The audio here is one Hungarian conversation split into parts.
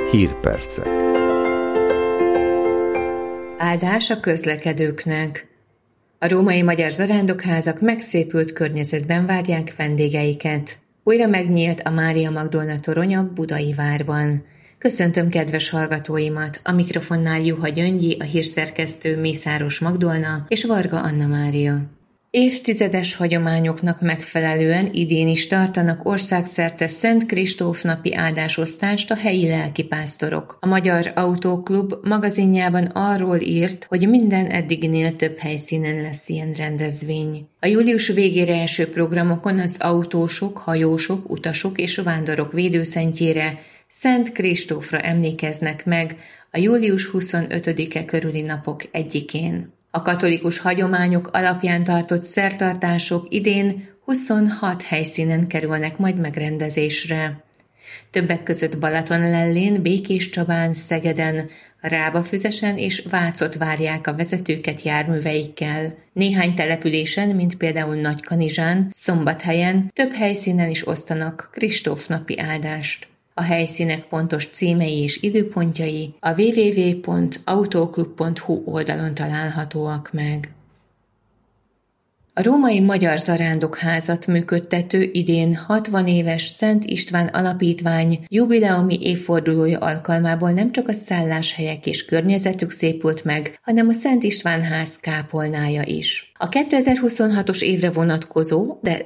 Hírpercek. Áldás a közlekedőknek. A római magyar zarándokházak megszépült környezetben várják vendégeiket. Újra megnyílt a Mária Magdolna torony a Budai várban. Köszöntöm kedves hallgatóimat, a mikrofonnál Juha Gyöngyi, a hírszerkesztő Mészáros Magdolna és Varga Anna Mária. Évtizedes hagyományoknak megfelelően idén is tartanak országszerte Szent Kristóf napi áldásosztást a helyi lelkipásztorok. A Magyar Autóklub magazinjában arról írt, hogy minden eddignél több helyszínen lesz ilyen rendezvény. A július végére eső programokon az autósok, hajósok, utasok és vándorok védőszentjére, Szent Kristófra emlékeznek meg a július 25-e körüli napok egyikén. A katolikus hagyományok alapján tartott szertartások idén 26 helyszínen kerülnek majd megrendezésre. Többek között Balatonlellén, Békéscsabán, Szegeden, Rábafüzesen és Vácot várják a vezetőket járműveikkel. Néhány településen, mint például Nagykanizsán, Szombathelyen több helyszínen is osztanak Kristóf napi áldást. A helyszínek pontos címei és időpontjai a www.autoklub.hu oldalon találhatóak meg. A Római Magyar Zarándokházat működtető idén 60 éves Szent István Alapítvány jubileumi évfordulója alkalmából nem csak a szálláshelyek és környezetük szépült meg, hanem a Szent István ház kápolnája is. A 2026-os évre vonatkozó, de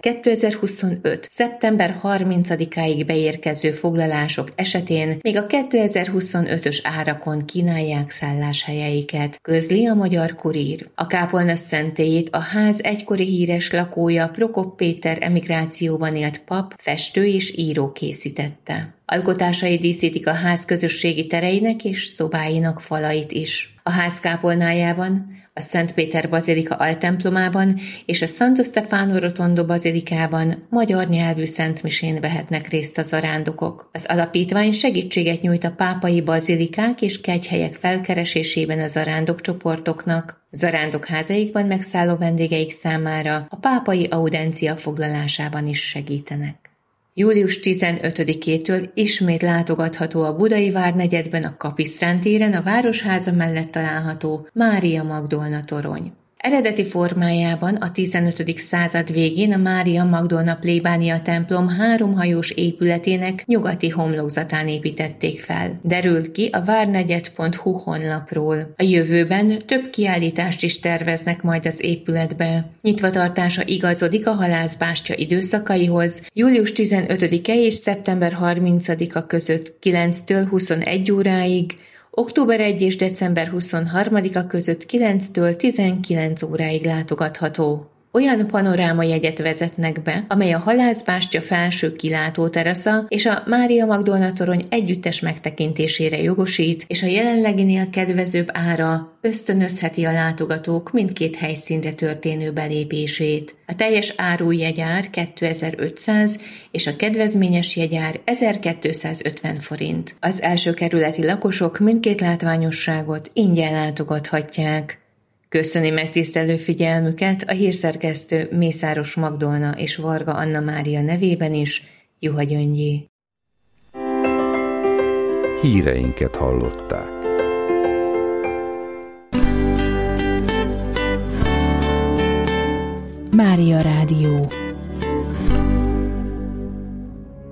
2025. szeptember 30-áig beérkező foglalások esetén még a 2025-ös árakon kínálják szálláshelyeiket, közli a Magyar Kurír. A kápolna szentélyét a ház egykori híres lakója Prokop Péter emigrációban élt pap, festő és író készítette. Alkotásai díszítik a ház közösségi tereinek és szobáinak falait is. A ház kápolnájában, a Szent Péter bazilika altemplomában és a Santo Stefano Rotondo bazilikában magyar nyelvű szentmisén vehetnek részt a zarándokok. Az alapítvány segítséget nyújt a pápai bazilikák és kegyhelyek felkeresésében a zarándokcsoportoknak. Zarándokházaikban megszálló vendégeik számára a pápai audencia foglalásában is segítenek. Július 15-től ismét látogatható a Budai várnegyedben a Kapisztrán téren a Városháza mellett található Mária Magdolna torony. Eredeti formájában a 15. század végén a Mária Magdolna plébánia templom háromhajós épületének nyugati homlokzatán építették fel. Derül ki a várnegyed.hu honlapról. A jövőben több kiállítást is terveznek majd az épületbe. Nyitvatartása igazodik a halászbástya időszakaihoz, július 15-e és szeptember 30-a között 9-től 21 óráig, október 1 és december 23-a között 9-től 19 óráig látogatható. Olyan panorámajegyet vezetnek be, amely a halászbástya felső kilátóterasza és a Mária Magdolna torony együttes megtekintésére jogosít, és a jelenleginél kedvezőbb ára ösztönözheti a látogatók mindkét helyszínre történő belépését. A teljes áru jegyár 2500 és a kedvezményes jegyár 1250 forint. Az első kerületi lakosok mindkét látványosságot ingyen látogathatják. Köszöni megtisztelő figyelmüket a hírszerkesztő Mészáros Magdolna és Varga Anna Mária nevében is, Juha Gyöngyi. Híreinket hallották. Mária Rádió.